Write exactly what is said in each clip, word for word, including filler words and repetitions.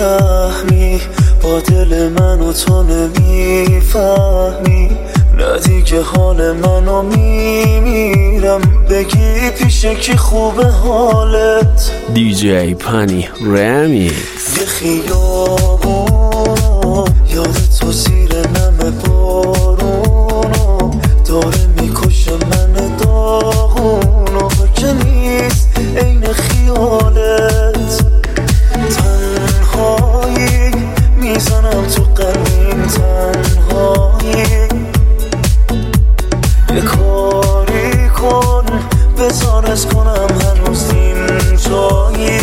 میفهمی با دل منو تو نمیفهمی، نه دیگه حال منو میمیرم، بگی پیش کی خوبه حالت. دی جی پانی رمیکس. یه خیابونو یاد تو زیر نم بارونو داره میکشه من داغونو، که نیست عین خیالت. تنهایی میزنم تو قلبیم، تنهایی یه کاری کن بذار از کنم هنوز اینجایی.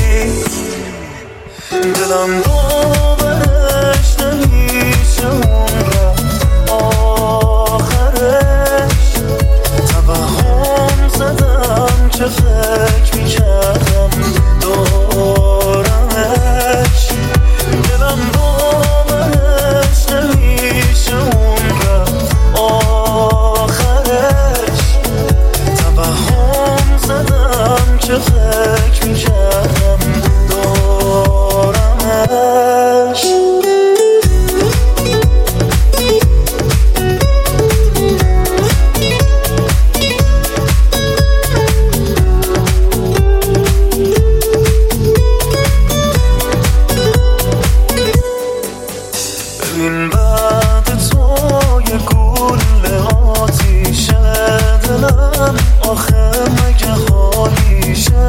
دلم باورش نمیشه اون رفت آخرش، توهم زدم که فکر میکردم دارمش. دلم باورش نمیشه اون رفت آخرش، توهم زدم که فکر میکردم دارمش. ببین بعد تو یه گوله آتیشه دلم، آخه مگه حالیشه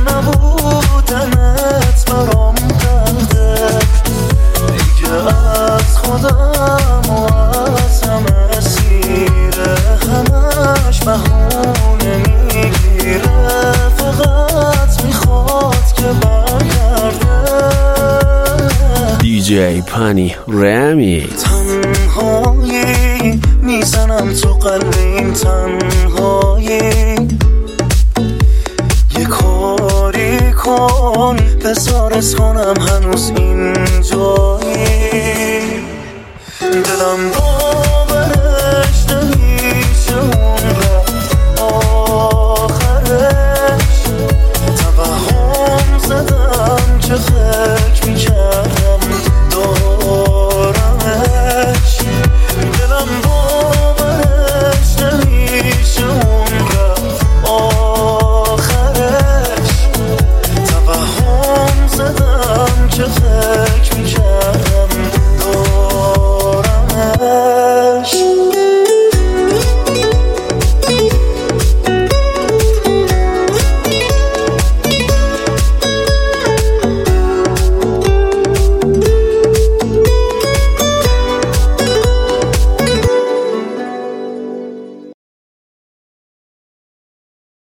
نبودنت برام درده. دیگه از خودم و از همه سیره، همش بهونه میگیره، فقط میخواد که برگرده. دی جی پانی رمیکس. تنهایی میزنم تو قلبیم، تنهایی یه کاری کن بذار از کنم هنوز اینجایی. دلم باورش نمیشه اون رفت آخرش، توهم زدم که فکر میکردم دارمش. دلم باورش نمیشه اون رفت آخرش، توهم زدم که فکر